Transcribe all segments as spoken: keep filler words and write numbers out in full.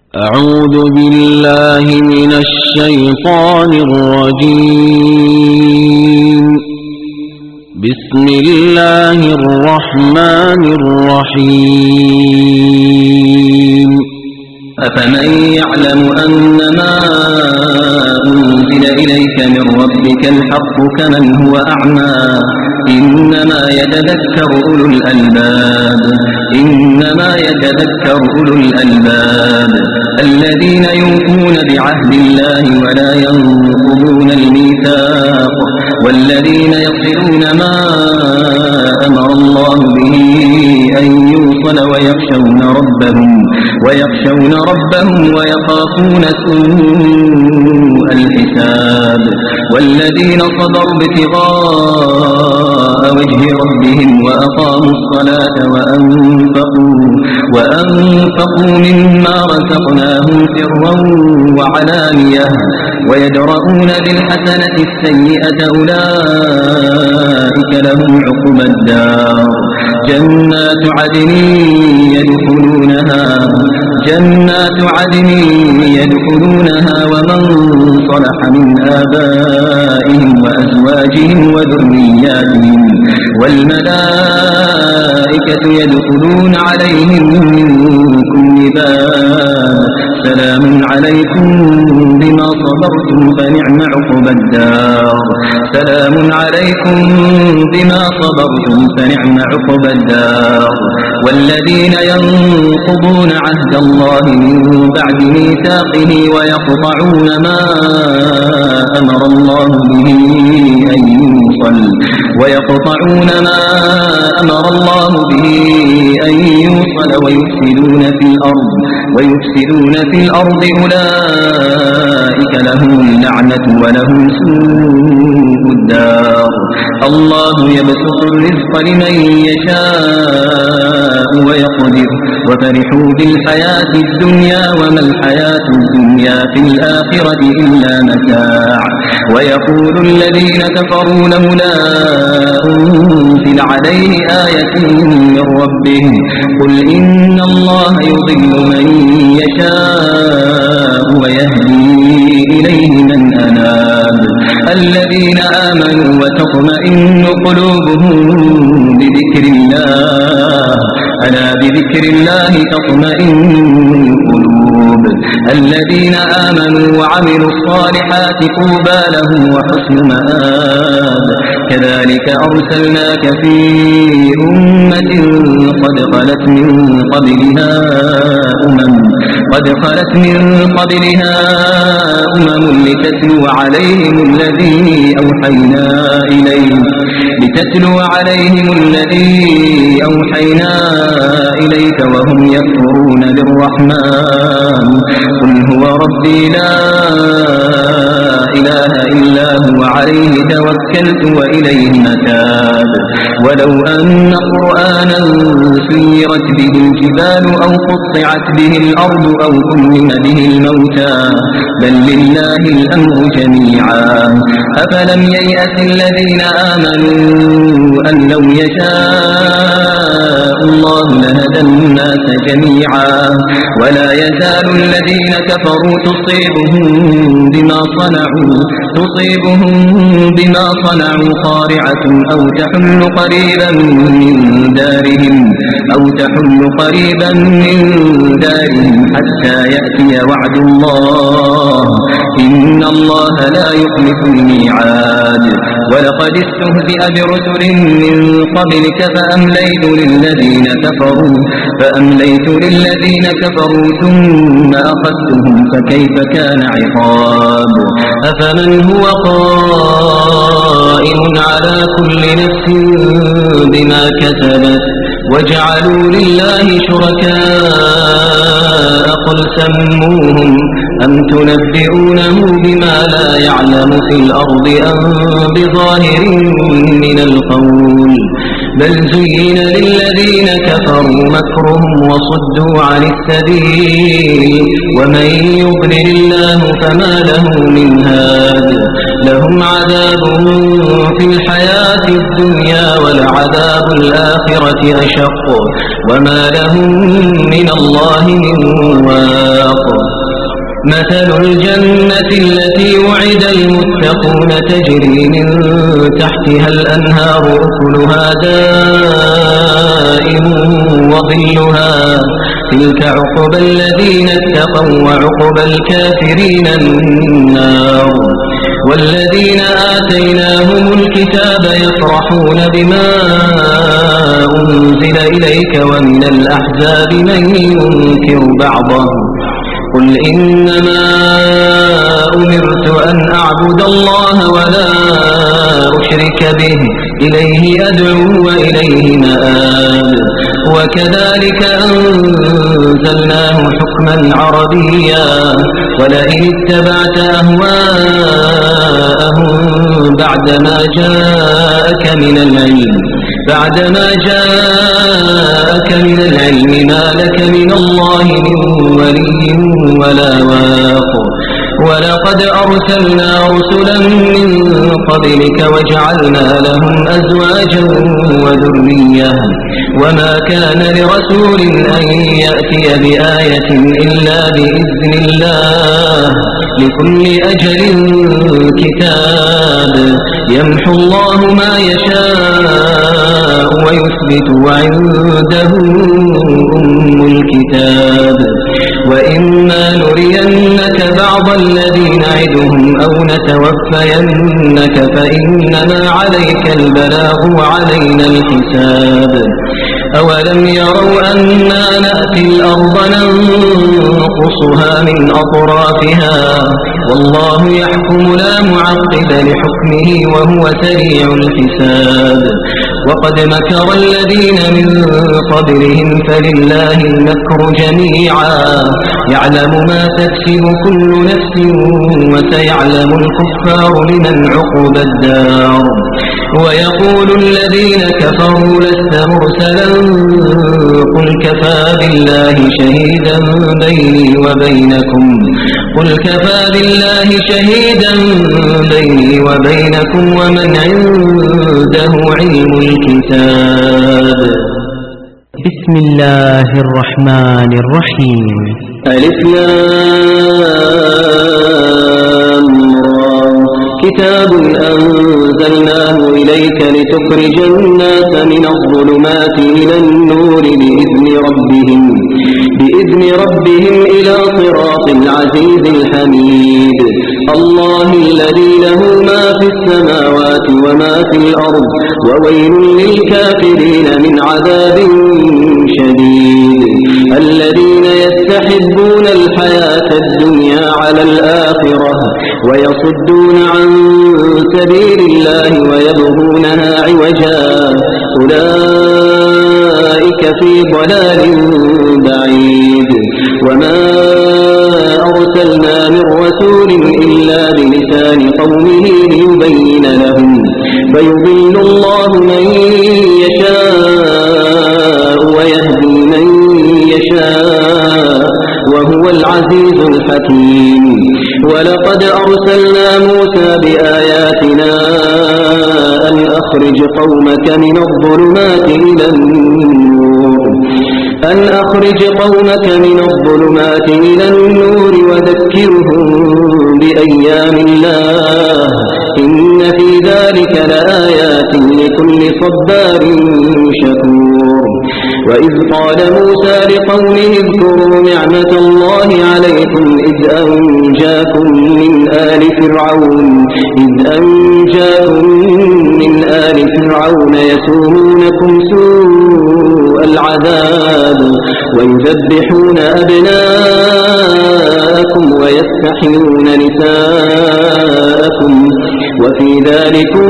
أعوذ بالله من الشيطان الرجيم. بسم الله الرحمن الرحيم. أفمن يعلم أنما أنزل إليك من ربك الحق كمن هو أعمى إنما يتذكر أولو الألباب إنما يتذكر أولو الألباب الذين يوفون بعهد الله ولا ينقضون الميثاق والذين يصلون ما أمر الله به أن يوصل ويخشون ربهم ويخشون ربهم ويخافون سوء الحساب والذين صبروا ابتغاء وجه ربهم وأقاموا الصلاة وأنفقوا وأنفقوا مما رزقناهم سرا وعلانية ويدرؤون بالحسنة السيئة أولئك لهم عقبى الدار جنات عدن يدخلونها جنات عدن يدخلونها ومن صلح من آبائهم وأزواجهم وذرياتهم والملائكة يدخلون عليهم من كل باب سلام عليكم بما صبرتم فنعم عقبى الدار سلام عليكم بما صبرتم فنعم عقبى الدار والذين ينقضون عهد الله من بعد ميثاقه ويقطعون ما أمر الله به أن يوصل ويقطعون ما أمر الله به أن يوصل ويفسدون في الأرض ويفسدون في الأرض أولئك لهم اللعنة ولهم سوء الدار الله يبسط الرزق لمن يشاء ويقدر وفرحوا بالحياة الدنيا وما الحياة الدنيا في الآخرة إلا متاع ويقول الذين كفروا لولا أنزل عليه آية من ربه قل إن الله يضل من يشاء ويهدي إليه من أناب الذين آمنوا وتطمئن قلوبهم بذكر الله ألا بذكر الله تطمئن القلوب الذين آمنوا وعملوا الصالحات طوبى لهم وحسن مآب كذلك أرسلناك في أمة قد خلت من قبلها أمم قد خلت من قبلها أمم لتتلو عليهم الذي أوحينا إليك لتتلو عليهم الذي أوحينا إليك وهم يكفرون بالرحمن قل هو ربي لا إله إلا هو عليه توكلت وإليه متاب ولو أن قرآنا سيرت به الجبال أو قطعت به الأرض أو كلم به الموتى بل لله الأمر جميعا أفلم ييأس الذين آمنوا أن لو يشاء الله لهدى الناس جميعا ولا يزال الذين كفروا تصيبهم بما صنعوا تصيبهم بما صنعوا قارعة أو تحل قريبا من دارهم أو تحل قريبا من دارهم حتى يأتي وعد الله إن الله لا يخلف الميعاد ولقد استهزئ برسل من قبلك فأمليت للذين كفروا فأمليت للذين كفروا ثم أخذتهم فكيف كان عقاب أفمن هو قائم على كل نفس بما كسبت وجعلوا لله شركاء قل سموهم أم تنبئونه بما لا يعلم في الأرض أم بظاهر من القول بل زين للذين كفروا مكرهم وصدوا عن السبيل ومن يضلل الله فما له من هاد لهم عذاب في الحياة الدنيا ولعذاب الآخرة أشق وما لهم من الله من واق مثل الجنة التي وعد المتقون تجري من تحتها الأنهار أكلها دائم وظلها تلك عقبى الذين اتقوا وعقبى الكافرين النار والذين آتيناهم الكتاب يفرحون بما أنزل إليك ومن الأحزاب من ينكر بعضه قل إنما أمرت أن أعبد الله ولا أشرك به إليه أدعو وإليه مآب وكذلك أنزلناه حكما عربيا ولئن اتبعت أهواءهم بعدما جاءك من العلم بعدما جاءك من العلم ما لك من الله من ولي ولا واق ولقد أرسلنا رسلا من قبلك وجعلنا لهم أزواجا وذرية وما كان لرسول أن يأتي بآية إلا بإذن الله لكل أجل كتاب يمحو الله ما يشاء ويثبت وعنده أم الكتاب وإما نرينك بعض الذي نعدهم أو نتوفينك فإنما عليك البلاغ وعلينا الحساب أولم يروا أنا نأتي الأرض ننقصها من أطرافها والله يحكم لا معقب لحكمه وهو سريع الحساب وقد مكر الذين من قبلهم فلله المكر جميعا يعلم ما تكسب كل نفس وسيعلم الكفار لمن عقب الدار ويقول الذين كفروا لست مرسلا قل كفى بالله شهيدا بيني وبينكم قل كفى بالله شهيدا بيني وبينكم ومن عنده علم الكتاب بسم الله الرحمن الرحيم ألف لام را كتاب أنزلناه إليك لتخرج الناس من الظلمات إلى النور بإذن ربهم بإذن ربهم إلى صراط العزيز الحميد الله الذي له ما في السماوات وما في الأرض وويل للكافرين من عذاب شديد الذين يستحبون الحياة الدنيا على الآخرة ويصدون عن سبيل الله ويبغونها عوجا أولئك في ضلال بعيد وما أرسلنا من رسول إلا بلسان قومه ليبين لهم فيضل الله من يشاء ويهدي من يشاء وهو العزيز الحكيم ولقد أرسلنا موسى بآياتنا أن أخرج قومك من الظلمات إلى النور أن أخرج قومك من الظلمات إلى النور وذكرهم بأيام الله إن في ذلك لآيات لكل صبار شكور وإذ قال موسى لقومه اذكروا نعمة الله عليكم إذ أنجاكم من آل فرعون إذ أنجاكم من آل فرعون يسومونكم سوء العذاب ويذبحون أبناءكم ويستحيون نساءكم وفي ذلكم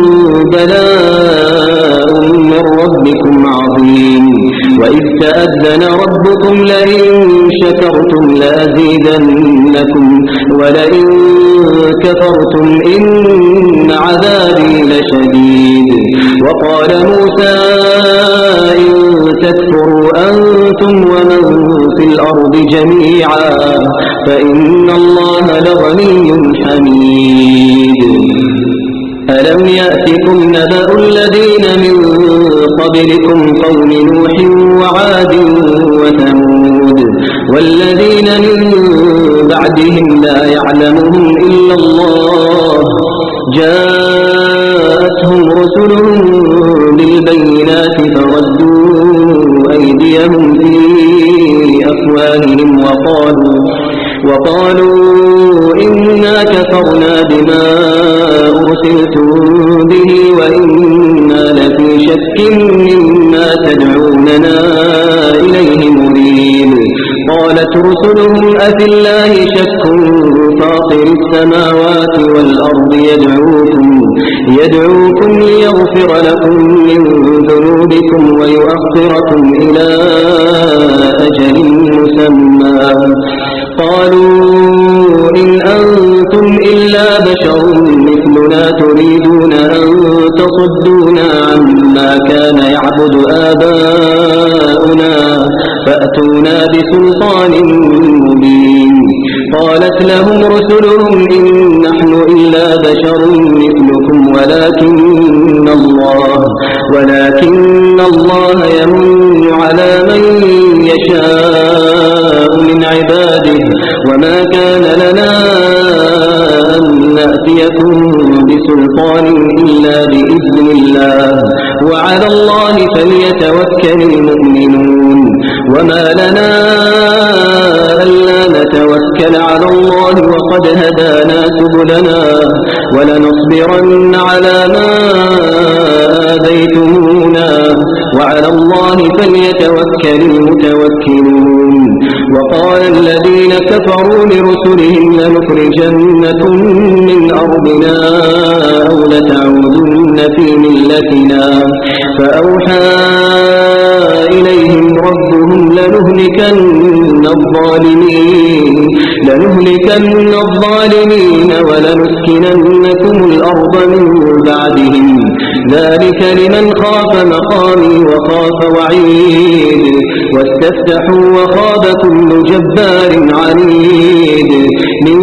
بلاء من ربكم عظيم وإذ تأذن ربكم لئن شكرتم لأزيدنكم ولئن كفرتم إن عذابي لشديد وقال موسى إن تكفروا أنتم ومن في الأرض جميعا فإن الله لغني حميد ألم يأتكم نبأ الذين من قبلكم قوم نوح وعاد وثمود والذين من بعدهم لا يعلمهم إلا الله جاءتهم رسلهم بالبينات فردوا أيديهم في أفواههم وقالوا وقالوا إنا كفرنا بما أرسلتم به وإنا لفي شك مما تدعوننا إليه مريب قالت رسلهم أفي الله شك فاطر السماوات والأرض يدعوكم يدعوكم ليغفر لكم من ذنوبكم ويؤخركم إلى أجل مسمى قالوا إن أنتم إلا بشر مثلنا تريدون أن تصدونا عما كان يعبد آباؤنا فأتونا بسلطان مبين قالت لهم رسلهم إن نحن إلا بشر مثلكم ولكن الله ولكن الله يمن على من يشاء من عباده وما كان لنا أن نأتيكم بسلطان إلا بإذن الله وعلى الله فليتوكل المؤمنون وما لنا ألا نتوكل على الله وقد هدانا سبلنا ولنصبرن على ما آذيتمونا وعلى الله فليتوكل المتوكلون وقال الذين كفروا لرسلهم لنخرجنكم من أرضنا أو لتعودن في ملتنا فأوحى إليهم ربهم لنهلكن الظالمين لنهلكن الظالمين ولنسكننكم الأرض من بعدهم ذلك لمن خاف مقامي وخاف وعيد واستفتحوا وخاب كل جبار عنيد من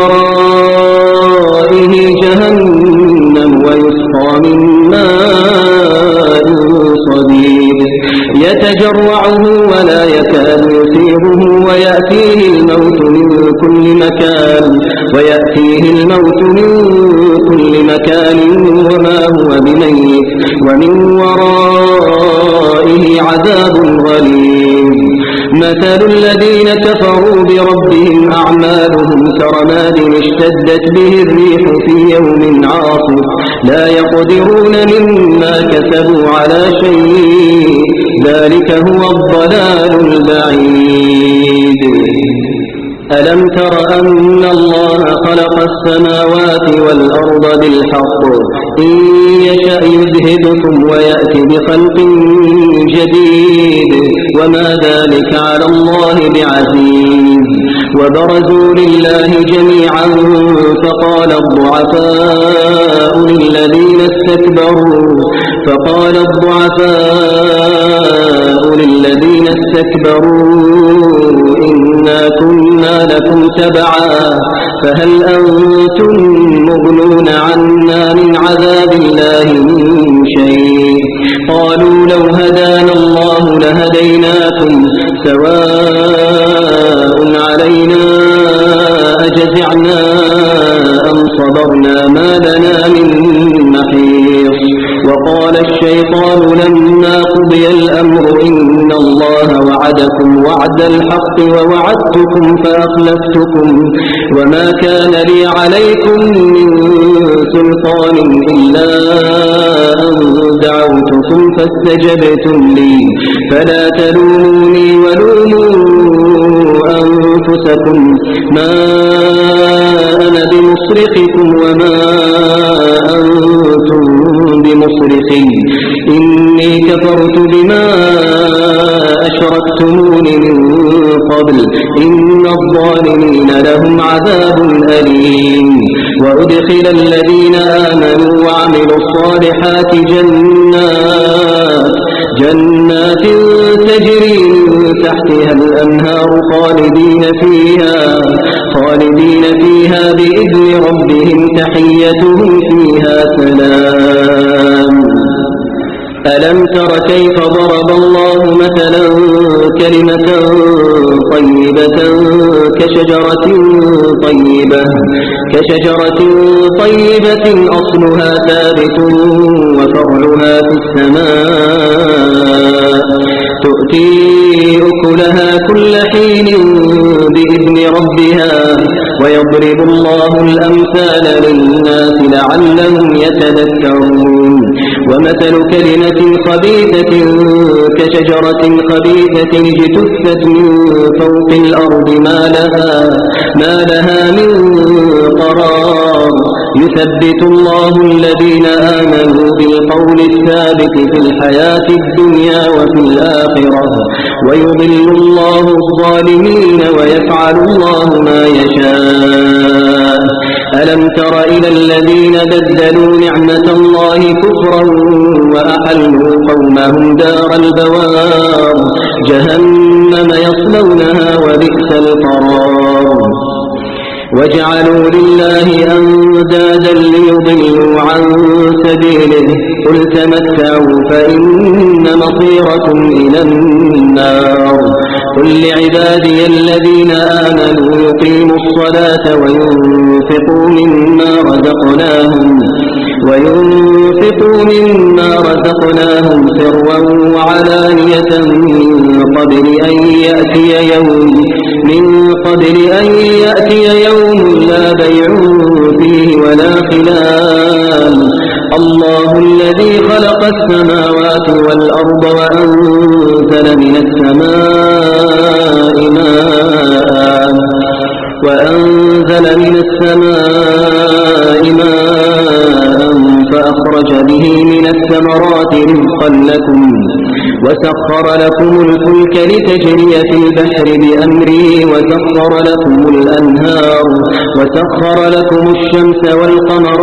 ورائه جهنم ويسقى من ماء صديد يتجرعه ولا يكاد يسيغه ويأتيه الموت من كل مكان ويأتيه الموت من كل مكان وما هو بميت ومن ورائه عذاب غليظ مثل الذين كفروا بربهم أعمالهم كرماد اشتدت به الريح في يوم عاصف لا يقدرون مما كسبوا على شيء ذلك هو الضلال البعيد ألم تر أن الله خلق السماوات والأرض بالحق إن يشأ يذهبكم ويأتي بخلق جديد وما ذلك على الله بعزيز وبرزوا لله جميعا فقال الضعفاء للذين استكبروا فقال الضعفاء للذين استكبروا إنا كنا لكم تبعا فهل أنتم مغنون عنا من عذاب الله من شيء قالوا لو هدانا الله لهديناكم سواء علينا أجزعنا أم صبرنا ما لنا من محيص وقال الشيطان لما قضي الأمر إن الله وعدكم وعد الحق ووعدتكم فأخلفتكم وما كان لي عليكم من سلطان إلا أن دعوتكم فاستجبتم لي فلا تلوموني ولوموا أنفسكم ما أنا بمصرخكم وما أنتم بمصرخي إني كفرت بما أشركتمون من قبل إن الظالمين لهم عذاب أليم وأدخل الذين آمنوا وعملوا الصالحات جنات جنات تجري من تحتها الأنهار خالدين فيها خالدين فيها بإذن ربهم تحيتهم فيها سلام ألم تر كيف ضرب الله مثلا كلمة طيبة كشجرة طيبة كشجرة طيبة أصلها ثابت وفرعها في السماء تؤتي أكلها كل حين بإذن ربها ويضرب الله الأمثال للناس لعلهم يتذكرون ومثل كلمة خبيثة كشجرة خبيثة اجتثت من فوق الأرض ما لها, ما لها من قرار يثبت الله الذين آمنوا بالقول الثابت في الحياة الدنيا وفي الآخرة ويضل الله الظالمين ويفعل الله ما يشاء ألم تر إلى الذين بدلوا نعمة الله كفرا وأحلوا قومهم دار البوار جهنم يصلونها وبئس القرار وجعلوا لله أندادا ليضلوا عن سبيله قل تمتعوا فإن مصيركم إلى النار قل لعبادي الذين آمنوا يقيموا الصلاة وينفقوا مما رزقناهم وينفقوا مما رزقناهم سرا وعلانية من قبل أن يأتي يوم من قبل أن يأتي يوم لا بيع فيه ولا خلال الله الذي خلق السماوات والأرض وأنزل من السماء ماء وأنزل من السماء ماء فأخرج به من الثمرات رزقا لكم وسخر لكم الفلك لتجري في البحر بأمره وسخر لكم الأنهار وسخر لكم الشمس والقمر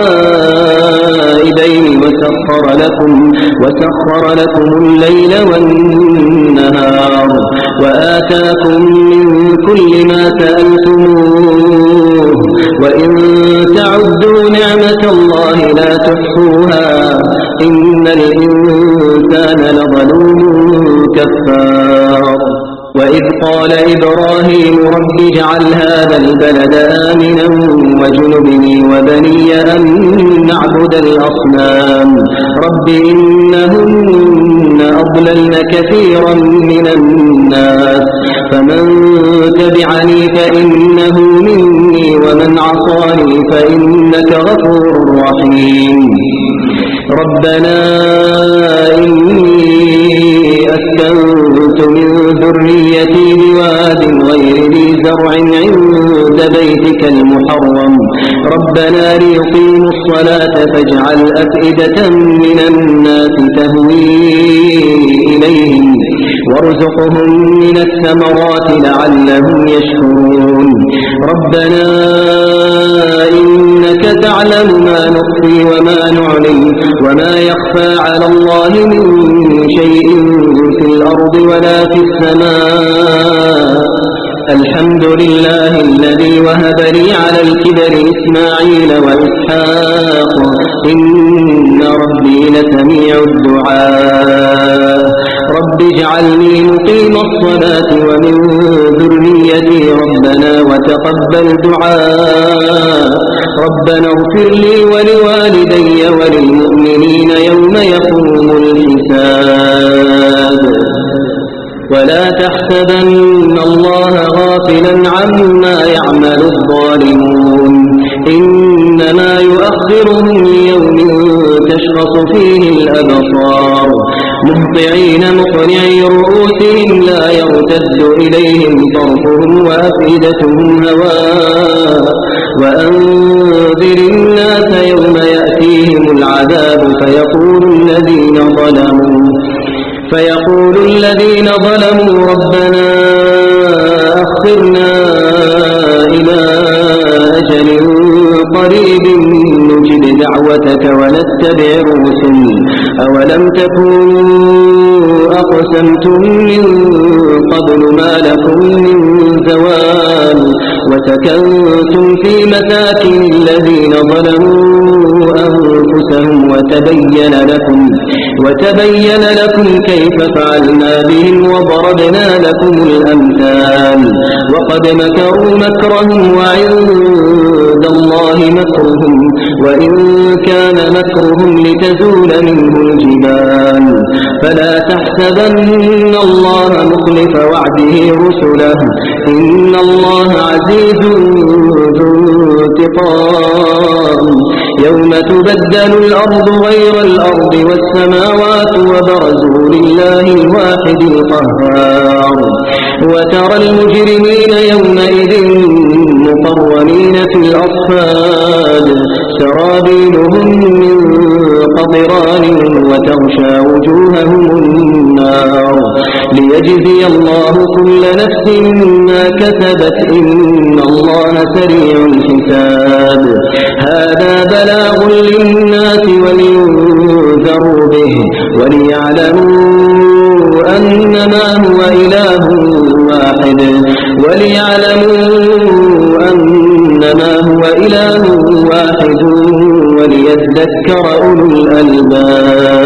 دائبين وسخر لكم وسخر لكم الليل والنهار وآتاكم من كل ما سألتموه وإن تعدوا نعمة الله لا تحصوها إن الإنسان لظلوم كفار وإذ قال إبراهيم رب اجعل هذا البلد آمنا واجنبني وبني أن نعبد الأصنام رب إنهن أضللن كثيرا من الناس فمن تبعني فإنه مني ومن عصاني فإنك غفور رحيم ربنا إني أسكنت من ذريتي بواد غير ذي زرع عند بيتك المحرم ربنا ليقيموا الصلاة فاجعل أفئدة من الناس تهوي إليهم وارزقهم من الثمرات لعلهم يشكرون ربنا إنك تعلم ما نخفي وما نعلن وما يخفى على الله من شيء في الأرض ولا في السماء الحمد لله الذي وهب لي على الكبر إسماعيل وإسحاق إن ربي لسميع الدعاء رب اجعلني مقيم الصلاة ومن ذريتي ربنا وتقبل دعاء ربنا اغفر لي ولوالدي وللمؤمنين يوم يقوم الحساب ولا تحسبن الله غافلا عما يعمل الظالمون إنما يؤخرهم ليوم تشخص فيه الأبصار مهطعين مقنعي رؤوسهم لا يرتد إليهم طرفهم وأفئدتهم هواء وأنذر الناس يوم يأتيهم العذاب فيقول الذين ظلموا فيقول الذين ظلموا ربنا أخرنا إلى أجل قريب نجب دعوتك ونتبع الرسل أولم تكونوا أقسمتم من قبل ما لكم من زوال وسكنتم في مساكن الذين ظلموا أنفسهم وتبين لكم وتبين لكم كيف فعلنا بهم وضربنا لكم الأمثال وقد مكروا مكرهم وعند الله مكرهم وإن كان مكرهم لتزول منه الجبال فلا تحسبن الله مخلف وعده رسله إن الله عزيز ذو انتقام يوم تبدل الأرض غير الأرض والسماوات وبرزوا لله الواحد القهار وترى المجرمين يومئذ مقرنين في الأصفاد سرابيلهم من قطران وتغشى وجوههم النار ليجزي الله كل نفس ما كسبت إن الله سريع الحساب هذا بلاغ للناس ولينذروا به وليعلموا أنما هو إله واحد وليعلموا أنما هو إله واحد وليذكر أولو الألباب